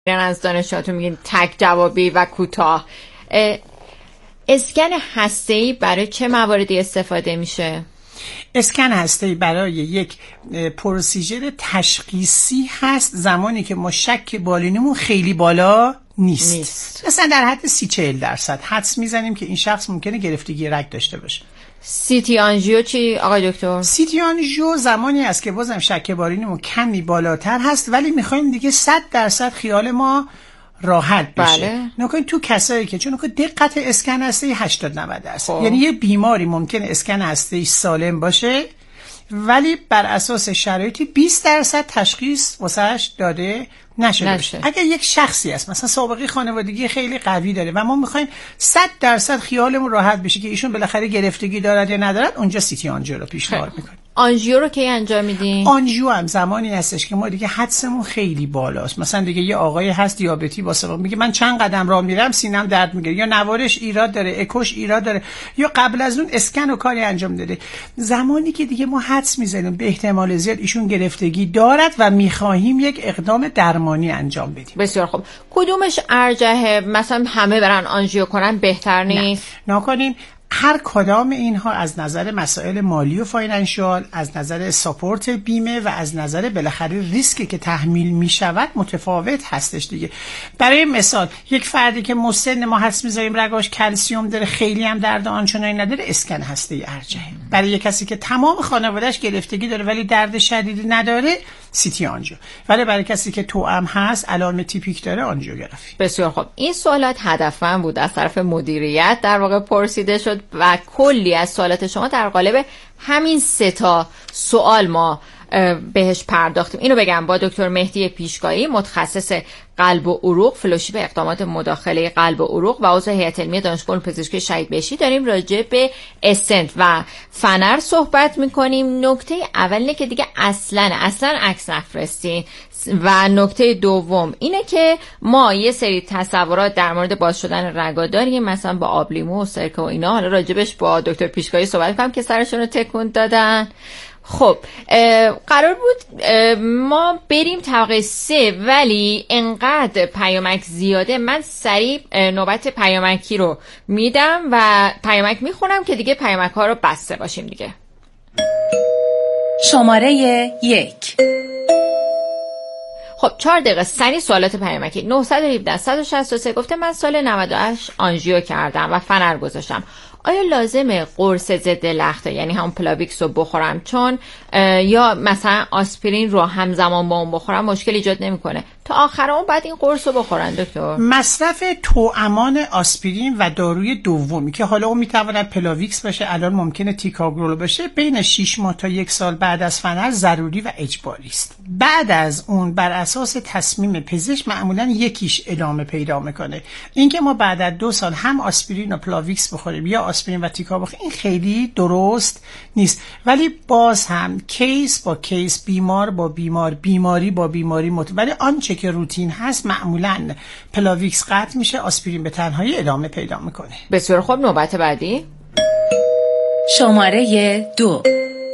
از دانشجوهاتون میگین تک جوابی و کوتاه. اسکن هسته‌ای برای چه مواردی استفاده میشه؟ اسکن هسته‌ای برای یک پروسیجر تشخیصی هست زمانی که ما شک بالینیمون خیلی بالا نیست. مثلا در حد 30-40% حدس میزنیم که این شخص ممکنه گرفتگی رگ داشته باشه. سیتی آنژیو چی آقای دکتر؟ سیتی آنژیو زمانی است که بازم شک بالینیمون کمی بالاتر هست ولی میخوایم دیگه 100% خیال ما راحت بشه. بله. نکنید تو کسایی که چون دقت اسکن هسته‌ای 80-90%. یعنی یه بیماری ممکنه اسکن هسته‌ای سالم باشه ولی بر اساس شرایطی 20% تشخیص واسش داده نشده باشه. اگر یک شخصی است مثلا سابقه خانوادگی خیلی قوی داره و ما میخوایم 100% خیالمون راحت بشه که ایشون بالاخره گرفتگی دارد یا ندارد، اونجا سیتی آنژیو رو پیشنهاد میکنیم. آنژیو رو کی انجام میدین؟ آنژیو هم زمانی هستش که ما دیگه حدسمون خیلی بالاست. مثلا دیگه یه آقای هست دیابتی با سابقه میگه من چند قدم راه میرم سینم درد میگیره، یا نوارش ایراد داره، اکوش ایراد داره، یا قبل از اون اسکن و کاری انجام داده. زمانی که دیگه ما حدس میزنیم به احتمال زیاد ایشون گرفتگی دارد و میخواهیم یک اقدام درمانی انجام بدیم. بسیار خوب. کدومش ارجحه؟ مثلا همه برن آنژیو کنن بهتر نیست؟ نکنین. هر کدام اینها از نظر مسائل مالی و فاینانشال، از نظر ساپورت بیمه و از نظر بالاخره ریسکی که تحمیل می شود متفاوت هستش دیگه. برای مثال یک فردی که مسن ما حدس می‌زنیم رگاش کلسیم داره، خیلی هم درد آنچنانی نداره، اسکن هسته‌ای ارجحه. برای یک کسی که تمام خانواده‌اش گرفتگی داره ولی درد شدیدی نداره، سیتی آنژیو. ولی برای کسی که توأم هست، علائم تیپیک داره، آنژیوگرافی. بسیار خوب. این سوالات هدفمند بود از طرف مدیریت در واقع پرسیده شد و کلی از سوالات شما در قالب همین 3 سوال ما بهش پرداختیم. اینو بگم با دکتر مهدی پیشگاهی، متخصص قلب و عروق، فلوشیپ اقدامات مداخله قلب و عروق و عضو هیئت علمی دانشگاه پزشکی شهید بهشتی، داریم راجع به استنت و فنر صحبت میکنیم. نکته اول اینه که دیگه اصلا عکس نفرستین و نکته دوم اینه که ما یه سری تصورات در مورد باز شدن رگا داریم، مثلا با آبلیمو و سرکه و اینا. حالا راجبش با دکتر پیشگاهی صحبت کنم که سرشون رو تکون دادن. خب قرار بود ما بریم طبقه 3 ولی انقدر پیامک زیاده، من سریع نوبت پیامکی رو میدم و پیامک میخونم که دیگه پیامک ها رو بسته باشیم دیگه. شماره 1. خب 4 دقیقه سریع سوالات پیامکی. 917 163 گفته من سال 98 آنژیو کردم و فنر گذاشتم. آیا لازمه قرص ضد لخته یعنی هم پلاویکس رو بخورم؟ چون یا مثلا آسپرین رو همزمان با اون بخورم مشکل ایجاد نمیکنه؟ تا آخر اون بعد این قرص رو بخورن دکتر؟ مصرف توامان آسپرین و داروی دومی که حالا اون میتواند پلاویکس باشه، الان ممکنه تیکاگرول باشه، بین 6 ماه تا 1 سال بعد از فنر ضروری و اجباری است. بعد از اون بر اساس تصمیم پزشک معمولا یکیش ادامه پیدا میکنه. اینکه ما بعد از 2 سال هم آسپرین و پلاویکس بخوریم یا آسپرین و تیکا بخوریم این خیلی درست نیست. ولی باز هم کیس با کیس، بیمار با بیمار، بیماری با بیماری ولی آنچه که روتین هست معمولا پلاویکس قطع میشه، آسپرین به تنهایی ادامه پیدا میکنه. بسیار خوب. نوبت بعدی شماره 2.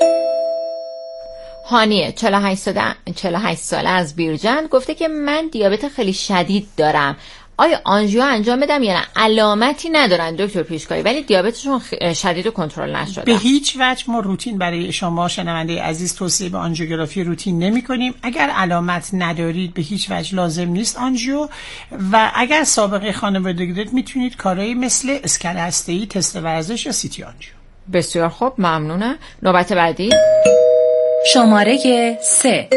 هانیه 48 ساله از بیرجند گفته که من دیابت خیلی شدید دارم. آیا آنژیو انجام بدم یا نه؟ علامتی ندارن دکتر پیشگاهی ولی دیابتشون شدید و کنترل نشده. به هیچ وجه ما روتین برای شما شنونده عزیز توصیه به آنژیوگرافی روتین نمی کنیم. اگر علامت ندارید به هیچ وجه لازم نیست آنژیو، و اگر سابقه خانوادگی دارید میتونید کارهایی مثل اسکن هسته‌ای، تست ورزش یا سیتی آنژیو. بسیار خوب، ممنونم. نوبت بعدی شماره 3.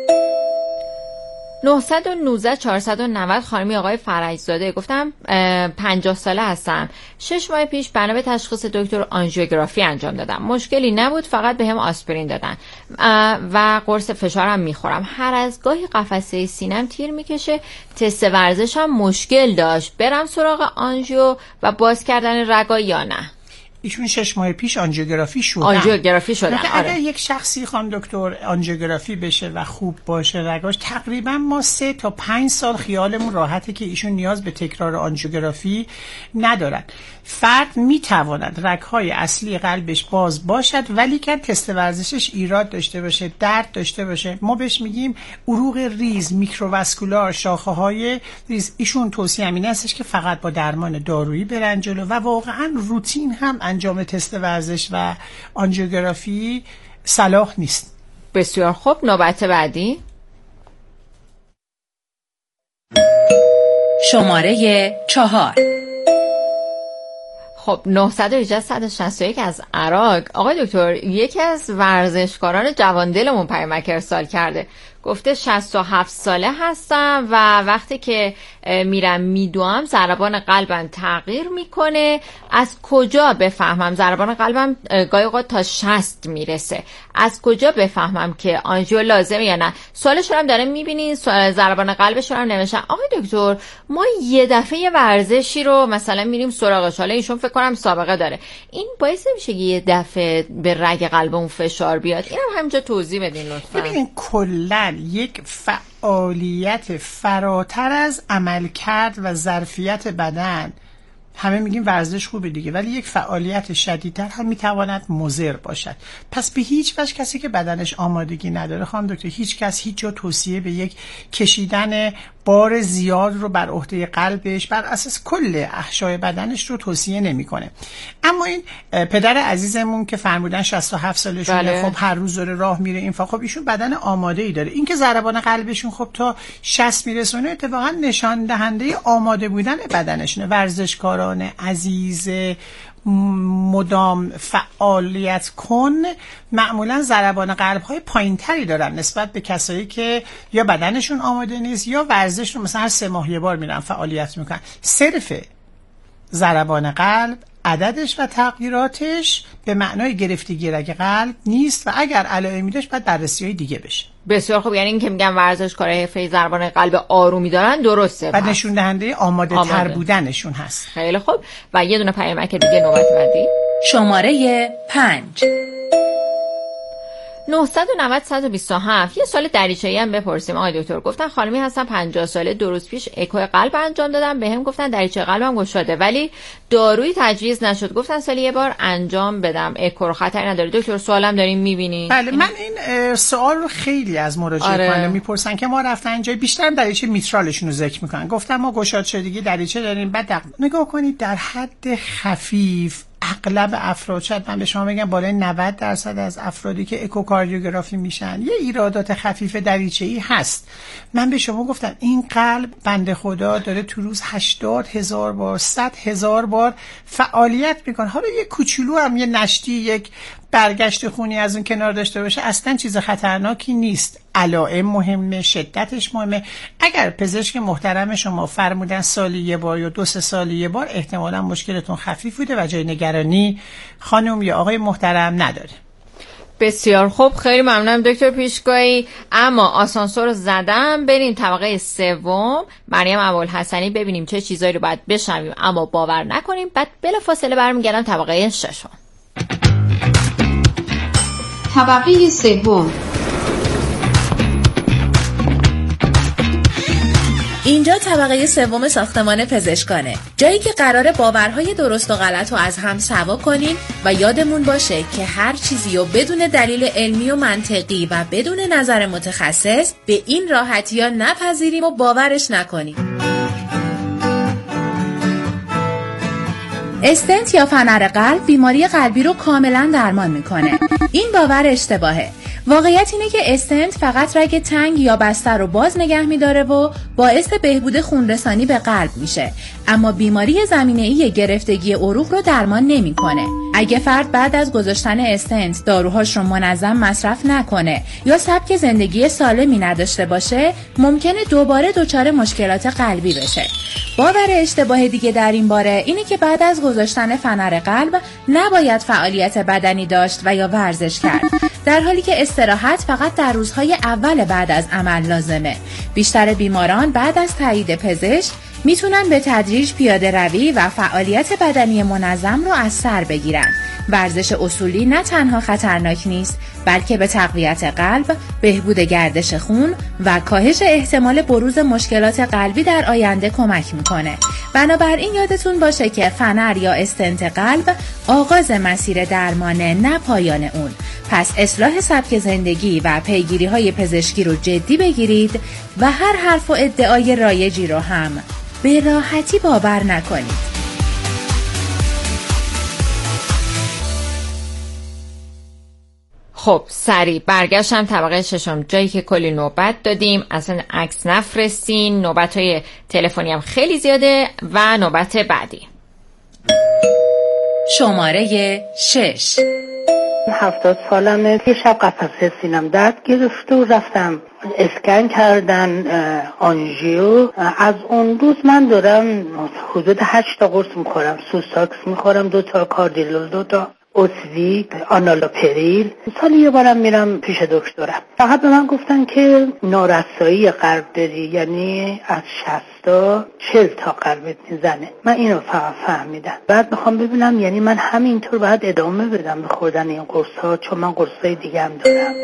919 490 خانمی آقای فرجزاده گفتم 50 ساله هستم. 6 ماه پیش بنا به تشخیص دکتر آنژیوگرافی انجام دادم. مشکلی نبود، فقط بهم آسپرین دادن و قرص فشارم میخورم. هر از گاهی قفسه سینم تیر میکشه. تست ورزشم مشکل داشت. برم سراغ آنژیو و باز کردن رگا یا نه؟ ایشون 6 ماه پیش آنژیوگرافی شدن. آره. یک شخصی خانم دکتر آنژیوگرافی بشه و خوب باشه رگاش، تقریبا ما 3 تا 5 سال خیالمون راحته که ایشون نیاز به تکرار آنژیوگرافی ندارن. فرد میتواند رگ‌های اصلی قلبش باز باشد ولی که تست ورزشش ایراد داشته باشه، درد داشته باشه. ما بهش میگیم عروق ریز، میکروواسکولار، شاخه‌های ریز. ایشون توصیه همین هستش که فقط با درمان دارویی برن جلو و واقعا روتین هم انجام تست ورزش و آنژیوگرافی صلاح نیست. بسیار خوب. نوبت بعدی شماره 4. خب 918-161 از عراق. آقای دکتر، یکی از ورزشکاران جواندلمون پیامک ارسال کرده، گفته 67 ساله هستم و وقتی که میرم میدوام ضربان قلبم تغییر میکنه. از کجا بفهمم؟ ضربان قلبم گاهی اوقات تا 60 میرسه. از کجا بفهمم که آنژیو لازمه یا نه؟ سوالش رو هم داره میبینین، ضربان قلبش رو هم نمیشن. آقای دکتر، ما یه دفعه یه ورزشی رو مثلا میریم سراغش، حالا ایشون فکر کنم سابقه داره، این باعث نمیشه یه دفعه به رگ قلبمون فشار بیاد؟ اینم همینجا توضیح بدین لطفا. ببینین کلا یک فعالیت فراتر از عملکرد و ظرفیت بدن، همه میگیم ورزش خوبه دیگه، ولی یک فعالیت شدیدتر هم میتواند مضر باشد. پس به هیچ وجه کسی که بدنش آمادگی نداره خانم دکتر، هیچ کس هیچ جا توصیه به یک کشیدن بار زیاد رو بر عهده قلبش بر اساس کل احشای بدنش رو توصیه نمیکنه. اما این پدر عزیزمون که فرمودن 67 سالشونه، بله. خب هر روز داره راه میره این خب ایشون بدن آماده ای داره. این که ضربان قلبشون خب تا 60 میرسونه اتفاقا نشان دهنده آماده بودن بدنشونه. ورزشکاران عزیز مدام فعالیت کن معمولا ضربان قلب‌های پایین‌تری دارن نسبت به کسایی که یا بدنشون آماده نیست یا ورزش رو مثلا هر 3 ماه یه بار میرن فعالیت میکنن. صرف ضربان قلب، عددش و تغییراتش به معنای گرفتگی رگ قلب نیست و اگر علائمی داشت باید بررسی‌های دیگه بشه. بسیار خوب. یعنی این که میگن ورزشکارای حرفه‌ای ضربان قلب آرومی دارن درسته و نشون دهنده آماده تر بودنشون هست. خیلی خوب. و یه دونه پیامک دیگه نوبت بعدی. شماره 5. 990-127. یه سوال دریچه‌ای هم بپرسیم. آقای دکتر، گفتن خانمی هستم 50 ساله، 2 روز پیش اکو قلب انجام دادم، بهم گفتن دریچه قلبم گشاده ولی دارویی تجویز نشد، گفتن سالی یه بار انجام بدم، اکو رو خطری نداره. دکتر سوالم داریم میبینین؟ بله من این سوال رو خیلی از مراجعه کننده میپرسن که ما رفتن اینجا بیشتر دریچه میترالشون رو ذکر میکنن. گفتم ما گشاد شدگی دریچه داریم. بعد نگاه کنید در حد خفیف اغلب افراد، شاید من به شما بگم بالای 90% از افرادی که اکوکاردیوگرافی میشن یه ایرادات خفیف دریچه‌ای هست. من به شما گفتم این قلب بنده خدا داره تو روز 80,000 بار 100,000 بار فعالیت میکنه. حالا یه کوچولو هم یه نشتی، یک برگشت خونی از اون کنار داشته باشه اصلا چیز خطرناکی نیست. علائم مهمه، شدتش مهمه. اگر پزشک محترم شما فرمودن سالی یه بار یا 2-3 سالی یه بار، احتمالا مشکلتون خفیف بوده و جای نگرانی خانم یا آقای محترم نداره. بسیار خوب. خیلی ممنونم دکتر پیشگاهی. اما آسانسور رو زدم، بریم طبقه 3 مریم ابوالحسنی ببینیم چه چیزایی رو باید بشنویم اما باور نکنیم. بعد بلافاصله برمیگردم طبقه 6. طبقه 3. اینجا طبقه 3 ساختمان پزشکانه، جایی که قراره باورهای درست و غلط رو از هم سوا کنیم و یادمون باشه که هر چیزی رو بدون دلیل علمی و منطقی و بدون نظر متخصص به این راحتی ها نپذیریم و باورش نکنیم. استنت یا فنر قلب بیماری قلبی رو کاملا درمان میکنه. این باور اشتباهه. واقعیت اینه که استنت فقط رگ تنگ یا بسته رو باز نگه می‌داره و باعث بهبود خونرسانی به قلب میشه، اما بیماری زمینه‌ای گرفتگی عروق رو درمان نمی‌کنه. اگه فرد بعد از گذاشتن استنت داروهاش رو منظم مصرف نکنه یا سبک زندگی سالمی نداشته باشه، ممکنه دوباره دچار مشکلات قلبی بشه. باور اشتباه دیگه در این باره اینه که بعد از گذاشتن فنر قلب نباید فعالیت بدنی داشت و یا ورزش کرد، در حالی که استراحت فقط در روزهای اول بعد از عمل لازمه. بیشتر بیماران بعد از تایید پزشک میتونن به تدریج پیاده روی و فعالیت بدنی منظم رو از سر بگیرن. ورزش اصولی نه تنها خطرناک نیست، بلکه به تقویت قلب، بهبود گردش خون و کاهش احتمال بروز مشکلات قلبی در آینده کمک میکنه. بنابراین یادتون باشه که فنر یا استنت قلب آغاز مسیر درمانه، نه پایان اون. پس اصلاح سبک زندگی و پیگیری‌های پزشکی رو جدی بگیرید و هر حرف و ادعای رایجی رو هم به راحتی باور نکنید. خب سریع برگشتم طبقه ششم، جایی که کلی نوبت دادیم، اصلا عکس نفرستین، نوبت‌های تلفنی هم خیلی زیاده و نوبت بعدی. شماره 6. 70 سالمه. یه شب قفسه سینم درد گرفته و رفتم اسکن کردن، آنژیو. از اون روز من دارم حدود 8 تا قرص میخورم، سوستاکس میخورم، 2 تا کاردیلول، 2 تا اوسویت، آنالوپریل. سالی یه بارم میرم پیش دکترم. فقط به من گفتن که نارسایی قلب داری، یعنی از 60 تا 40 تا قلبت میزنه. من اینو فقط فهمیدم. بعد میخوام ببینم یعنی من همینطور باید ادامه بدم به خوردن این قرص‌ها، چون من قرصای دیگه هم دارم.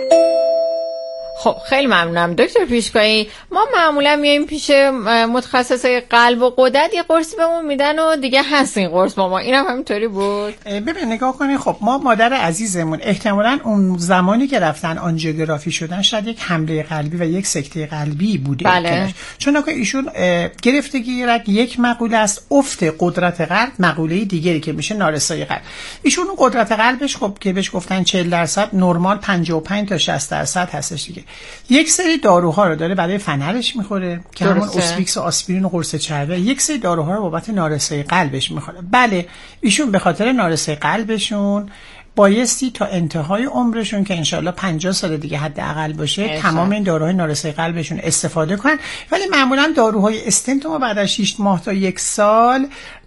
خب خیلی ممنونم دکتر پیشگاهی. ما معمولا میایم پیش متخصصای قلب و غدد، یه قرصی بهمون میدن و دیگه هست این قرص با ما. اینم همینطوری بود؟ ببین نگاه کنید، خب ما مادر عزیزمون احتمالاً اون زمانی که رفتن آنژیوگرافی شدن شاید یک حمله قلبی و یک سکته قلبی بوده. بله. چون که ایشون گرفتگی رگ یک مقوله است، افت قدرت قلب مقوله دیگری که میشه نارسایی قلب. ایشون قدرت قلبش خب که بهش گفتن 40% نرمال 55 تا 60% هستش دیگه. یک سری داروها رو داره برای فنرش میخوره که همون اوسفیکس و آسپرین و قرص چربه، یک سری داروها رو بابت نارسایی قلبش میخوره. بله ایشون به خاطر نارسایی قلبشون بایستی تا انتهای عمرشون که انشالله 50 سال دیگه حداقل باشه تمام این داروهای نارسایی قلبشون استفاده کنن. ولی معمولا داروهای استنت ما بعد از 6 ماه تا 1 سال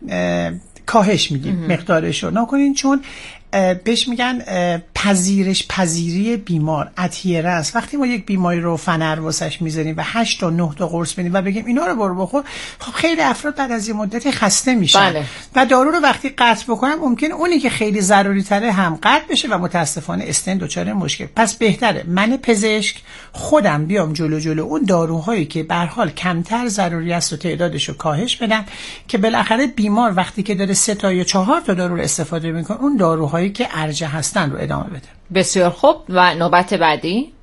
کاهش میدیم مقدارش رو نکنین، چون بهش میگن پذیری بیمار، ادهرنس. وقتی ما یک بیماری رو فنر واسش میذاریم و 8 تا 9 تا قرص بدیم و بگیم اینا رو برو بخور، خب خیلی افراد بعد از یه مدتی خسته میشن. بله. و دارو رو وقتی قطع بکنم ممکنه اونی که خیلی ضروری تره هم قطع بشه و متاسفانه استن دچار مشکل. پس بهتره من پزشک خودم بیام جلو اون داروهایی که به هر حال کمتر ضروری است و تعدادش رو کاهش بدم، که بالاخره بیمار وقتی که داره 3 تا یا 4 تا دارو رو استفاده میکنه اون داروهایی که ارجح هستن رو ادامه بده. بسیار خوب. و نوبت بعدی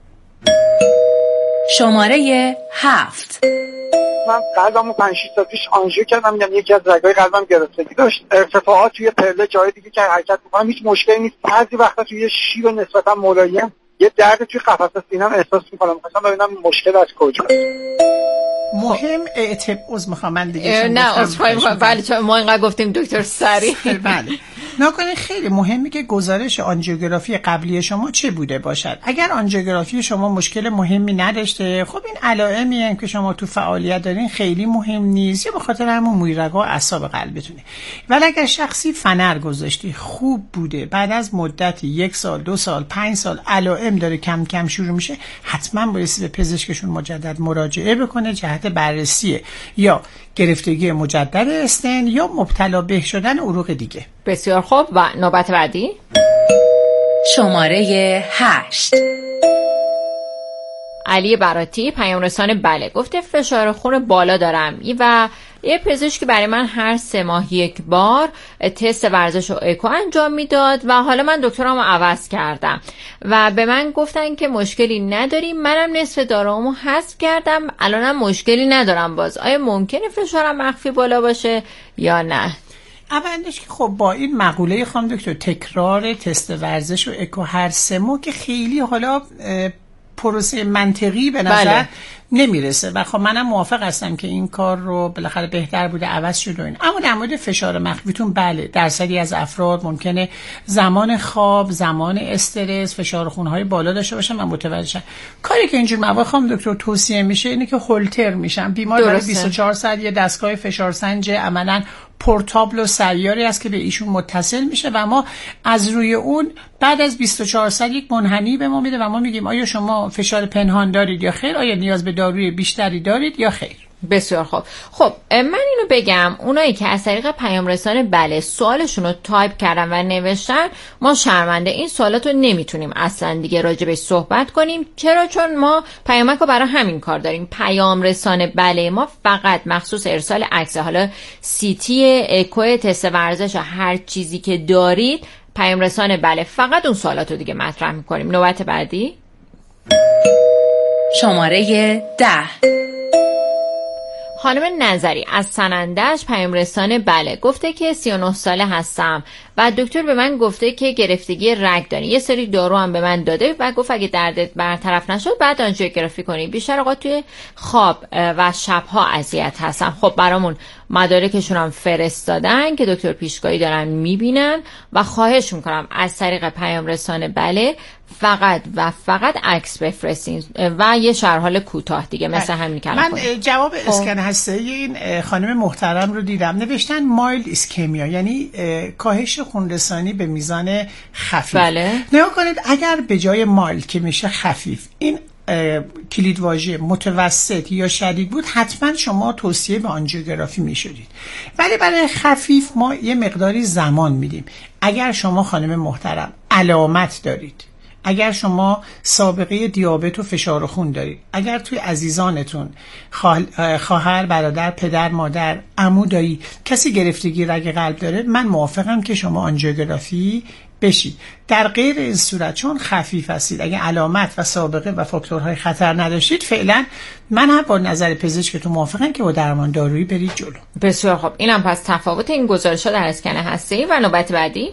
شماره 7. من قلبمو 5-6 سال پیش آنژیو کردم، یعنی یکی از رگ‌های قلبم گرفتگی داشت، ارتفاعات توی پله جای دیگه که حرکت می‌کنم هیچ مشکلی نیست. بعضی وقتا توی شیب نسبتا ملایم یه درد توی قفسه سینه‌ام احساس می‌کنم. مثلا ببینم مشکل از کجاست. مهم میخوام من دیگه نه اصفایی میخوام. بله چون ما اینقدر گفتیم دکتر سریع. بله نکنه خیلی مهمه که گزارش آنژیوگرافی قبلی شما چه بوده باشد. اگر آنژیوگرافی شما مشکل مهمی نداشته، خب این علائمی هم که شما تو فعالیت دارین خیلی مهم نیست، یا به خاطر همون مویرگا و اعصاب قلبتونه. ولی اگر شخصی فنر گذاشتی خوب بوده، بعد از مدتی 1 سال 2 سال 5 سال علائم داره کم کم شروع میشه، حتما بایستی به پزشکشون مجدد مراجعه بکنه جهت بررسی یا گرفتگی مجدد استن یا مبتلا به شدن عروق دیگه. بسیار خوب. و نوبت بعدی شماره 8. علی براتی پیام رسان بله گفته فشار خون بالا دارم و یه پزشکی برای من هر 3 ماه 1 بار تست ورزش و اکو انجام میداد و حالا من دکترامو عوض کردم و به من گفتن که مشکلی نداریم. منم نصف داروامو حذف کردم، الانم مشکلی ندارم. باز آیا ممکنه فشارم مخفی بالا باشه یا نه؟ اولش که خب با این مقوله خانم دکتر تکرار تست ورزش و اکو هر 3 ماه که خیلی حالا پروسه منطقی به نظر نمیرسه و خب منم موافق هستم که این کار رو بالاخره بهتر بوده عوض شد و این. اما در مورد فشار مخفیتون بله درصدی از افراد ممکنه زمان خواب، زمان استرس، فشار خونهای بالا داشته باشن و متوجه شن. کاری که اینجور مواقع خانم دکتر توصیه میشه اینه که هولتر میشن. بیمار برای 24 ساعت یه دستگاه فشار سنج عملاً پورتابل و سیاری است که به ایشون متصل میشه و ما از روی اون بعد از 24 ساعت یک منحنی به ما میده و ما میگیم آیا شما فشار پنهان دارید یا خیر، آیا نیاز به داروی بیشتری دارید یا خیر. بسیار خوب. خب من اینو بگم، اونایی که از طریق پیام رسانه بله سوالشون رو تایپ کردن و نوشتن، ما شرمنده این سوالات رو نمیتونیم اصلا دیگه راجبش صحبت کنیم. چرا؟ چون ما پیامک رو برای همین کار داریم. پیام رسانه بله ما فقط مخصوص ارسال عکس، حالا سیتی، اکو، تست ورزش، هر چیزی که دارید پیام رسانه بله فقط اون سوالات رو دیگه مطرح میکنیم. نوبت بعدی شماره 10. خانم نظری از سنندج پیام رسانه بله گفته که 39 ساله هستم و دکتر به من گفته که گرفتگی رگ داری، یه سری دارو هم به من داده و گفت اگه دردت برطرف نشد بعد آنژیوگرافی کنی. بیشتر اوقات توی خواب و شبها اذیت هستم. خب برامون مدارکشون هم فرستادن که دکتر پیشگاهی دارن میبینن و خواهش میکنم از طریق پیام رسانه بله فقط و فقط عکس بفرستین و یه شرح حال کوتاه دیگه مثل همین که من جواب اسکن هسته‌ای این خانم محترم رو دیدم، نوشتن مایلد ایسکمیا، یعنی کاهش خونرسانی به میزان خفیف. بله. نگاه کنید اگر به جای مایلد که میشه خفیف این کلیدواژه متوسط یا شدید بود حتما شما توصیه به آنژیوگرافی میشدید، ولی برای خفیف ما یه مقداری زمان میدیم. اگر شما خانم محترم علامت دارید، اگر شما سابقه دیابت و فشار خون دارید، اگر توی عزیزانتون خواهر، برادر، پدر، مادر، عمو، دایی کسی گرفتگی رگ قلب داره، من موافقم که شما آنژیوگرافی بشید. در غیر این صورت چون خفیف هستید، اگه علامت و سابقه و فاکتورهای خطر نداشتید، فعلا من هم با نظر پزشکتون موافقم که با درمان دارویی برید جلو. بسیار خب. اینم پس تفاوت این گزارش‌ها در اسکن هسته‌ای. و نوبت بعدی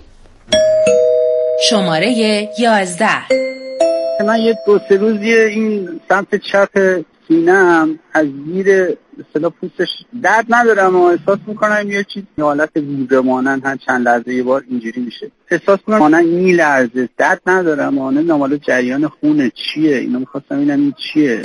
شماره 11. من یه 2-3 روزی این سمت چپ سینه‌ام از زیر اصطلاح پوستش درد ندارم و احساس میکنم یه چیز حالت ویبره مانند هر چند لحظه یه بار اینجوری میشه، احساس میکنم مانند میلرزه، درد ندارم و نمیدونم حالا جریان خونه چیه، اینو میخواستم ببینم این چیه.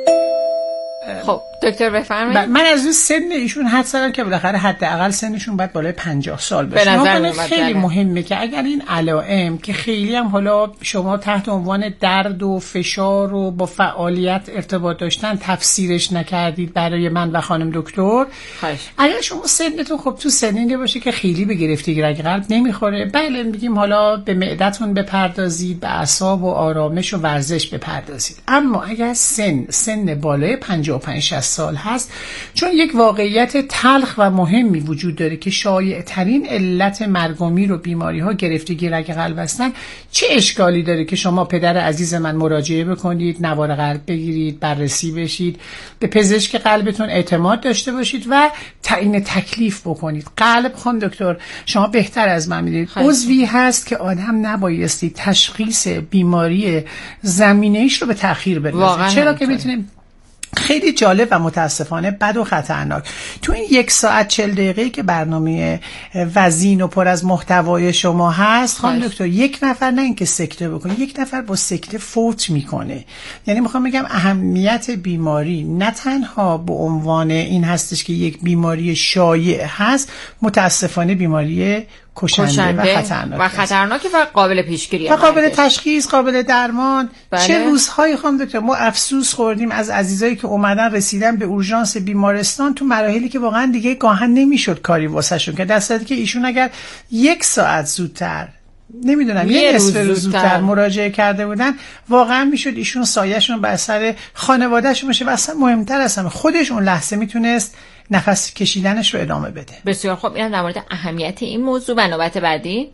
خب دکتر بفرمایید. من از این سن ایشون حد زدم که بالاخره حداقل سنشون باید بالای 50 سال باشه. به خیلی مهمه که اگر این علائم که خیلی هم حالا شما تحت عنوان درد و فشار و با فعالیت ارتباط داشتن تفسیرش نکردید برای من و خانم دکتر، اگر شما سنتون خب تو سنینی باشه که خیلی به گرفتگی رگ قلب نمیخوره، بله میگیم حالا به معدتون بپردازید، به اعصاب و آرامش و ورزش بپردازید. اما اگر سن بالای 55-60 سال هست، چون یک واقعیت تلخ و مهمی وجود داره که شایع ترین علت مرگ و میر و بیماری ها گرفتگی رگ قلب هستن، چه اشکالی داره که شما پدر عزیز من مراجعه بکنید، نوار قلب بگیرید، بررسی بشید، به پزشک قلبتون اعتماد داشته باشید و تعیین تکلیف بکنید. قلب خانم دکتر شما بهتر از من میدونید عضوی هست که آدم نبایستی تشخیص بیماری زمینه‌ایش رو به تأخیر بندازه. چرا که میتونیم خیلی جالب و متاسفانه بد و خطرناک تو این 1 ساعت 40 دقیقه‌ای که برنامه وزین و پر از محتوای شما هست خانم دکتر، یک نفر نه اینکه سکته بکنه، یک نفر با سکته فوت میکنه. یعنی میخوام بگم اهمیت بیماری نه تنها به عنوان این هستش که یک بیماری شایع هست، متاسفانه بیماری کشنده و خطرناکه و قابل پیشگیری و قابل تشخیص، قابل درمان. بله. چه روزهایی خانم دکتر ما افسوس خوردیم از عزیزایی که اومدن رسیدن به اورژانس بیمارستان تو مراحلی که واقعا دیگه گاهن نمیشد کاری واسهشون که در صورتی که ایشون اگر 1 ساعت زودتر، نمیدونم یه نصف روز زودتر مراجعه کرده بودن، واقعا میشد ایشون سایه‌شون بر سر خانواده‌شون باشه و اصلا مهمتر از همه خودش اون لحظه میتونست نفس کشیدنش رو ادامه بده. بسیار خوب. اینم در مورد اهمیت این موضوع. و نوبت بعدی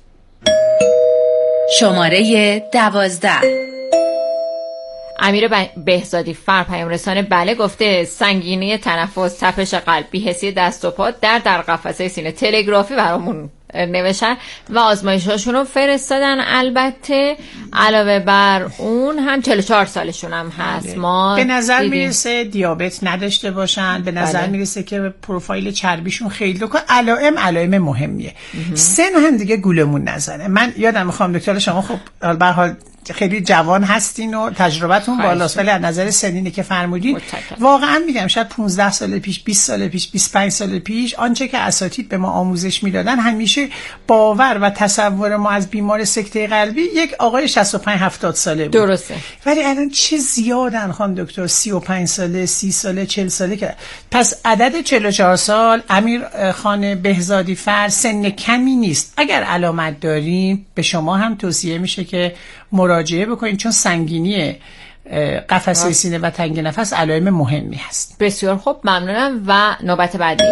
شماره 12. امیر بهزادی فر پیام رسانه بله گفته سنگینی تنفس، تپش قلب، بی‌حسی دست و پا، در قفسه سینه، تلگرافی برامون نوشتن و آزمایش‌هاشون رو فرستادن. البته علاوه بر اون هم 44 سالشون هم هست. ما به نظر میرسه دیابت نداشته باشن، به نظر میرسه که پروفایل چربیشون خیلی علائم مهمیه. سن هم دیگه گولمون نزنه. من یادم میخوام دکتر شما خب به هر حال خیلی جوان هستین و تجربتون بالاست، ولی از نظر سنینی که فرمودین واقعا میگم شاید 15 سال پیش، 20 سال پیش، 25 سال پیش آنچه که اساتید به ما آموزش میدادن همیشه باور و تصور ما از بیمار سکته قلبی یک آقای 65 70 ساله بود. درسته. ولی الان چه زیادن خانم دکتر، 35 ساله، 30 ساله، 40 ساله که پس عدد 44 سال امیر خان بهزادی فر سن کمی نیست. اگر علامت داریم به شما هم توصیه میشه که مراجعه بکنید، چون سنگینی قفسه سینه و تنگی نفس علائم مهمی هست. بسیار خوب، ممنونم. و نوبت بعدی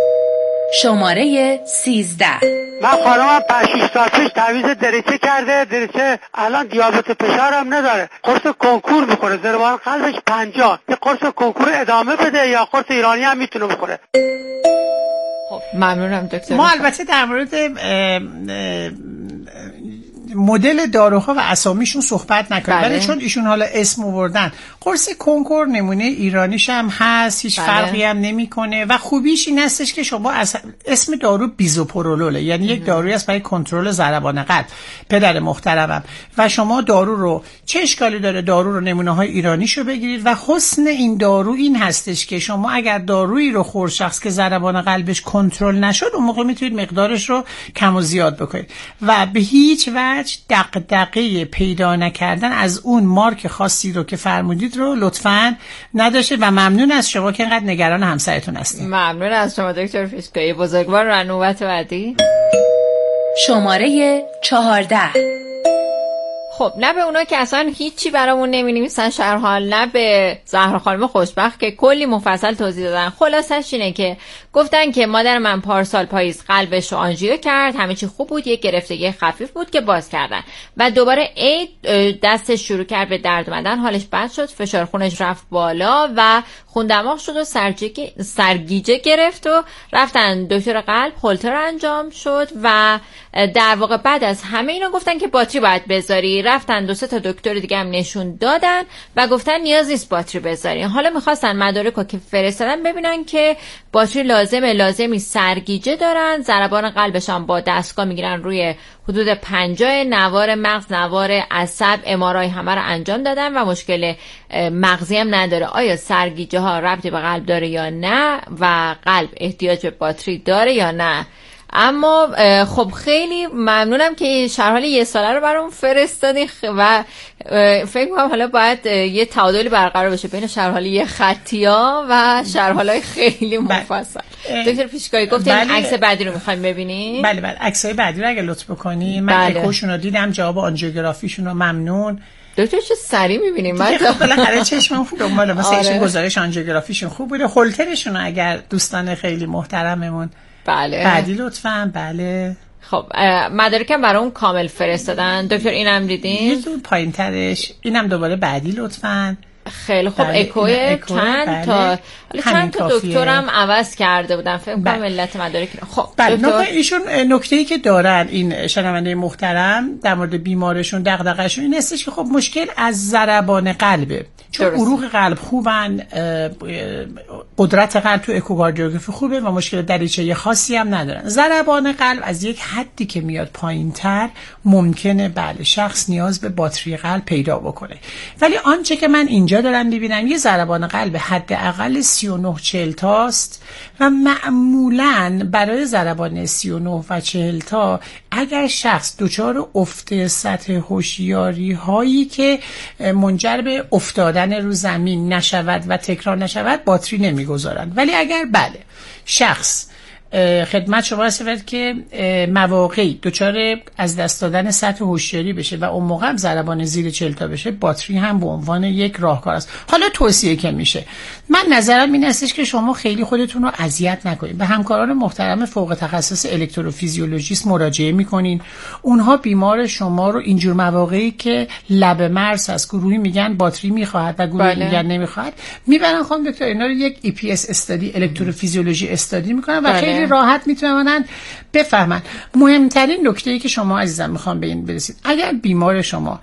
شماره 13. من خانمم 5-6 سال پیش تعویض دریچه کرده، دریچه الان دیابت فشارم نداره، قرص کنکور میخوره، ضربان قلبش 50. یه قرص کنکور ادامه بده یا قرص ایرانی هم میتونه بخوره؟ خب ممنونم دکتر. ما البته در مورد مدل داروها و اسامیشون صحبت نکنیم، ولی چون ایشون حالا اسم آوردن، قرص کنکور نمونه ایرانیش هم هست، هیچ فرقی هم نمیکنه و خوبیش این هستش که شما اسم دارو بیزوپرولوله، یعنی یک دارویی است برای کنترل ضربان قلب. پدر محترمم، و شما دارو رو چه اشکالی داره دارو رو نمونه های ایرانیشو بگیرید و حسن این دارو این هستش که شما اگر دارویی رو خورد شخص که ضربان قلبش کنترل نشد، اون موقع میتونید مقدارش رو کم و زیاد بکنید و به هیچ وجه دغدغه پیدا نکردن از اون مارک خاصی رو که فرمودید رو لطفاً نداشته. و ممنون از شما که اینقدر نگران همسرتون هستید. ممنون از شما دکتر فیشکایی بزرگوار. و نوبت بعدی شماره 14. خب نه به اونا که اصلا هیچی برامون نمی‌نویسن شرحال، نه به زهرا خانم خوشبخت که کلی مفصل توضیح دادن. خلاصش اینه که گفتن که مادر من پارسال پاییز قلبش رو آنژیو کرد، همه چی خوب بود، یک گرفتگی خفیف بود که باز کردن و دوباره عید دستش شروع کرد به درد اومدن، حالش بد شد، فشار خونش رفت بالا و خون دماغ شد و سرگیجه گرفت و رفتن دکتر قلب، هولتر انجام شد و در واقع بعد از همه اینا گفتن که باتری باید بذاری. رفتن 2-3 تا دکتر دیگه هم نشون دادن و گفتن نیاز نیست باتری بذاری. حالا میخواستن مدارکو که فرستادن ببینن که باتری لازمی سرگیجه دارن، ضربان قلبشان با دستگاه میگیرن روی حدود 50، نوار مغز، نوار عصب، ام‌آرآی همه رو انجام دادن و مشکل مغزی هم نداره. آیا سرگیجه ها ربطی به قلب داره یا نه و قلب احتیاج به باتری داره یا نه؟ اما خب خیلی ممنونم که شرحال 1 ساله رو برام فرستادین و فکر می‌کنم حالا باید یه تعادلی برقرار بشه بین شرحال 1 خطی‌ها و شرحال‌های خیلی مفصل. دکتر پیشکایی گفتین عکس بعدی رو می‌خوایم ببینیم. بله عکسای بعدی رو اگه لطف بکنی. من اکوشون رو دیدم، جواب آنژیوگرافیشون رو ممنون. دکتر چه سری می‌بینیم؟ من بالاخره چشمم دنبال مثلا ایشون گزارش آنژیوگرافیشون خوب بوده. هولترشون رو اگر دوستان خیلی محترممون بعدی لطفاً. بله خب مدارکم برای اون کامل فرستادن دکتر، اینم دیدین؟ یه دور پایین ترش، اینم دوباره بعدی لطفاً. خیلی خوب. اکوی چند تا چند تا دکترم عوض کرده بودن، فکر کنم علت مدارک. خب دکتر ایشون نکته‌ای که دارن این شنونده محترم در مورد بیمارشون دغدغه‌شون این هستش که خب مشکل از ضربان قلبه، چون عروق قلب خوبن، قدرت قلب تو اکوکاردیوگرافی خوبه و مشکل دریچه خاصی هم ندارن. ضربان قلب از یک حدی که میاد پایین‌تر ممکنه بله شخص نیاز به باتری قلب پیدا بکنه، ولی آنچه که من اینجا دارم می‌بینم یه ضربان قلب حداقل 39-40 تاست و معمولاً برای ضربان 39 و 40 تا اگر شخص دچار افت سطح هوشیاری هایی که منجر به افتادن رو زمین نشود و تکرار نشود باتری نمیگذارن، ولی اگر بله شخص خدمت شما رسید که مواقعی دچار از دست دادن سطح هوشیاری بشه و اون موقع هم ضربان زیر 40 تا بشه، باتری هم به عنوان یک راهکار است. حالا توصیه که میشه، من نظرم این هستش که شما خیلی خودتون رو اذیت نکنید، به همکاران محترم فوق تخصص الکتروفیزیولوژیست مراجعه میکنین، اونها بیمار شما رو اینجور مواقعی که لب مرز هست، گروهی میگن باتری میخواهد و گروهی میگن نمیخواهد، میبرن خانم دکتر اینا رو یک EPS استادی، الکتروفیزیولوژی استادی میکنن و خیلی راحت میتونن بفهمن. مهمترین نکته‌ای که شما عزیزم میخوام به این برسید، اگر بیمار شما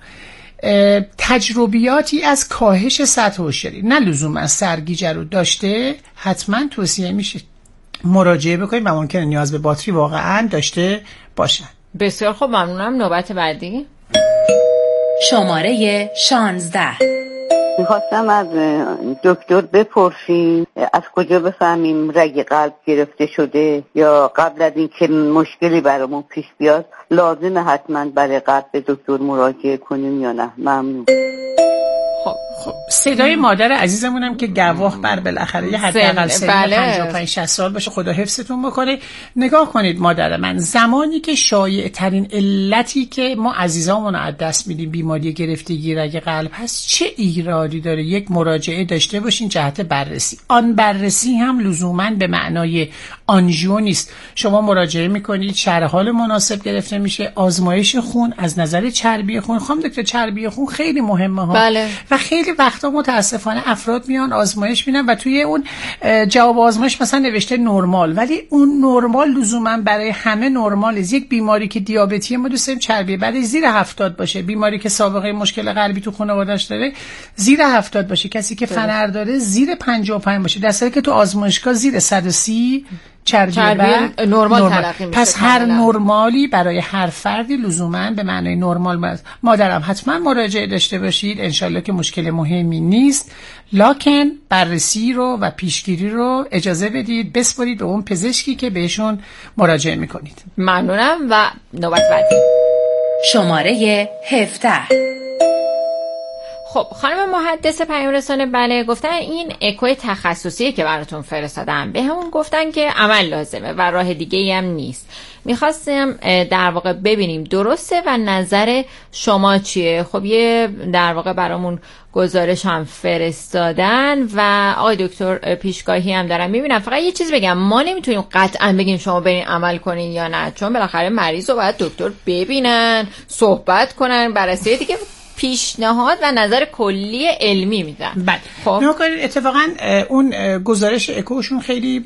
تجربیاتی از کاهش سطح هوشیاری نه لزوما سرگیجه رو داشته، حتما توصیه میشه مراجعه بکنید و ممکنه نیاز به باتری واقعا داشته باشن. بسیار خوب ممنونم. نوبت بعدی شماره 16. میخواستم از دکتر بپرسیم از کجا بفهمیم رگ قلب گرفته شده، یا قبل از این که مشکلی برامون پیش بیاد لازمه حتما برای قلب به دکتر مراجعه کنیم یا نه؟ ممنون. خب صدای مادر عزیزمونم که گواه بر بالاخره یه حداقل سن 55-60 سال باشه، خدا حفظتون بکنه. نگاه کنید مادر من، زمانی که شایع ترین علتی که ما عزیزامون رو از دست میدیم بیماری گرفتگی رگ قلب هست، چه ایرادی داره یک مراجعه داشته باشین جهت بررسی؟ آن بررسی هم لزوما به معنای آنژیو نیست. شما مراجعه میکنید، شرح حال مناسب گرفته میشه، آزمایش خون از نظر چربی خون. خانم دکتر چربی خون خیلی مهمه ها. بله. و خیلی وقتا متاسفانه افراد میان آزمایش میدن و توی اون جواب آزمایش مثلا نوشته نرمال، ولی اون نرمال لزوما برای همه نرمال نیست. یک بیماری که دیابتی ما دوست داریم چربی بعد زیر 70 باشه، بیماری که سابقه مشکل قلبی تو خانواده‌اش داره زیر 70 باشه، کسی که فنر داره زیر 55 باشه، در صورتی که تو آزمایشگاه زیر 130 چربی نرمال تلقی میشه. پس هر نرمالی برای هر فردی لزوما به معنای نرمال. مادرم حتما مراجعه داشته باشید، انشالله که مشکل مهمی نیست، لکن بررسی رو و پیشگیری رو اجازه بدید بسپارید به اون پزشکی که بهشون مراجعه میکنید. ممنونم و نوبت بعدی. شماره 17. خب خانم محدث پیام رسانه، بله گفتن این اکوی تخصصی که براتون فرستادم به همون گفتن که عمل لازمه و راه دیگه‌ای هم نیست. میخواستم در واقع ببینیم درسته و نظر شما چیه. خب یه در واقع برامون گزارش هم فرستادن و آقای دکتر پیشگاهی هم دارن. میبینم فقط یه چیز بگم، ما نمیتونیم قطعا بگیم شما برین عمل کنین یا نه، چون بالاخره مریض رو باید دکتر ببینن، صحبت کنن، بررسی دیگه پیشنهاد و نظر کلی علمی میدن. بله. خب اتفاقا اون گزارش اکوشون خیلی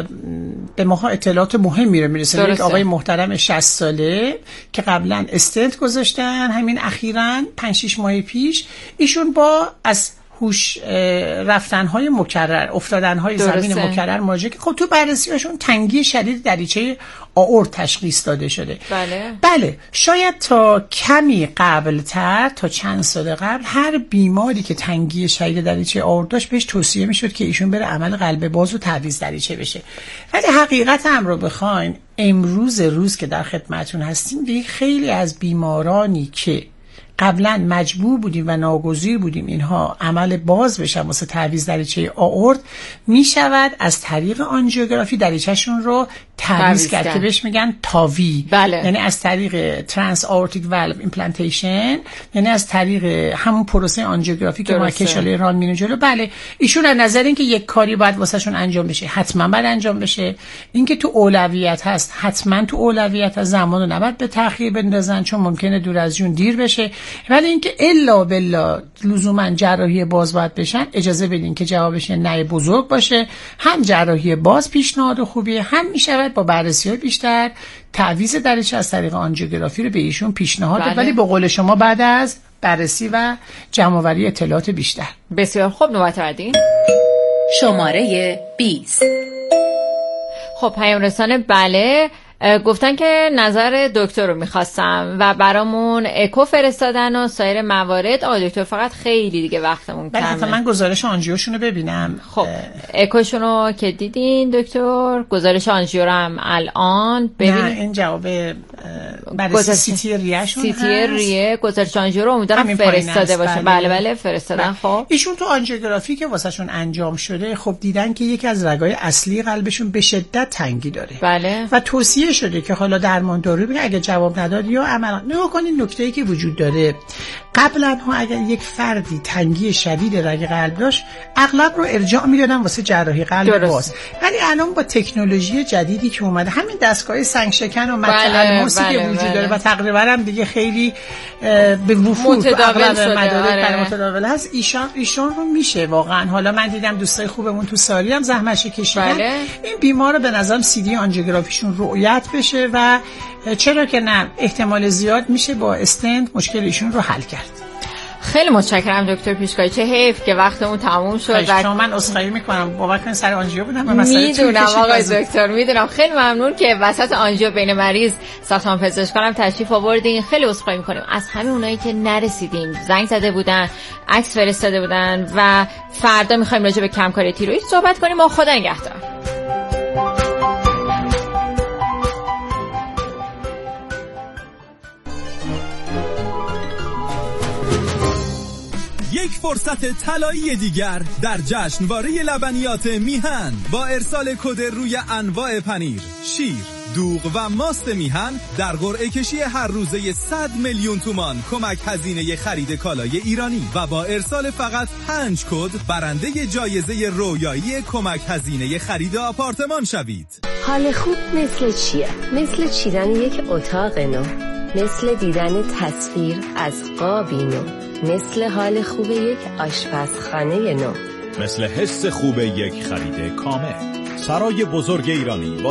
به ماها اطلاعات مهمی رو میرسه. یک آقای محترم 60 ساله که قبلا استنت گذاشتن همین اخیراً 5-6 ماه پیش، ایشون با از هوش رفتن‌های مکرر، افتادن‌های زمین مکرر مراجعه که خب تو بررسی‌هاشون تنگی شدید دریچه آئورت تشخیص داده شده. بله شاید تا کمی قبل‌تر، تا چند سال قبل، هر بیماری که تنگی شدید دریچه آئورت داشت بهش توصیه می‌شد که ایشون بره عمل قلب باز و تعویض دریچه بشه. ولی حقیقت هم رو بخواین، امروز که در خدمتتون هستیم دیگه خیلی از بیمارانی که قبلا مجبور بودیم و ناگزیر بودیم اینها عمل باز بشن واسه تعویض دریچه آئورت، می شود از طریق آنژیوگرافی دریچه‌شون رو تعویض کرد که بهش میگن تاوی. بله. یعنی از طریق ترانس آورتیک والو ایمپلنتیشن، یعنی از طریق همون پروسه آنژیوگرافی که ما کشاله ران میره جلو. بله ایشون از نظر اینکه یک کاری باید واسهشون انجام بشه حتما باید انجام بشه، اینکه تو اولویت هست حتما تو اولویت از زمانو نباید به تأخیر بندازن چون ممکنه دور از جون دیر بشه. ولی اینکه الا بالله لزوما جراحی باز باید بشن، اجازه بدین که جوابش نه بزرگ باشه. هم جراحی باز پیشنهاد خوبیه، هم میشود با بررسی‌های بیشتر تعویض دریچه از طریق آنژیوگرافی رو به ایشون پیشنهاد داد. ولی به قول شما بعد از بررسی و جمع‌آوری اطلاعات بیشتر. بسیار خوب. نوبت بعدی. شماره 20. خب پیام رسانه، بله گفتن که نظر دکتر رو میخواستم و برامون اکو فرستادن و سایر موارد. آقای دکتر فقط خیلی دیگه وقتمون کمه. بله من گزارش آنژیوشون رو ببینم. خب اکوشون رو که دیدین دکتر، گزارش آنژیو رو هم الان ببینید. نه این جواب بررسی سیتی ریهشون هست. سیتی ریه گزارش آنژیو رو امیدوارم فرستاده باشه. بله فرستادن. خب ایشون تو آنژیوگرافی که واسهشون انجام شده خب دیدن که یکی از رگای اصلی قلبشون به شدت تنگی داره. بله. و توصیه شده که حالا درمان دارو بگه اگه جواب نداد یا عملا نگاه کنین. نکته‌ای که وجود داره قبلا ها اگر یک فردی تنگی شدید رگ قلب داشت اغلب رو ارجاع میدادن واسه جراحی قلب باز. ولی الان با تکنولوژی جدیدی که اومده، همین دستگاه سنگ شکن و مدخل الماسی که وجود داره و تقریبا هم دیگه خیلی به وفور متداول شده، مدارک متداول هست، ایشان رو میشه واقعا. حالا من دیدم دوستای خوبمون تو ساری هم زحمتش کشیدن. این بیمار رو به نظرم CD آنژیوگرافیشون رؤیت بشه و چرا که نه احتمال زیاد میشه با استنت مشکل ایشون رو حل کرد. خیلی متشکرم دکتر پیشکایی، چه حیف که وقتمون تموم شد. و من عذرخواهی میکنم بابت سر آنژیو بودم. میدونم آقای دکتر، میدونم. خیلی ممنون که وسط آنژیو بین مریض ساختمان پزشکانم تشریف آوردین. خیلی عذرخواهی میکنیم از همه اونایی که نرسیدیم، زنگ زده بودن، عکس فرستاده بودن و فردا میخوایم راجع به کمکاری تیروئید صحبت کنیم. ما خدا نگهدار. یک فرصت طلایی دیگر در جشنواره لبنیات میهن با ارسال کد روی انواع پنیر، شیر، دوغ و ماست میهن در قرعه کشی هر روزه 100 میلیون تومان کمک هزینه خرید کالای ایرانی و با ارسال فقط 5 کد برنده جایزه رویایی کمک هزینه خرید آپارتمان شوید. حال خوب مثل چیه؟ مثل چیدن یک اتاق نو، مثل دیدن تصویر از قابی نو، مثل حال خوب یک آشپزخانه نو، مثل حس خوب یک خرید کامل. سرای بزرگ ایرانی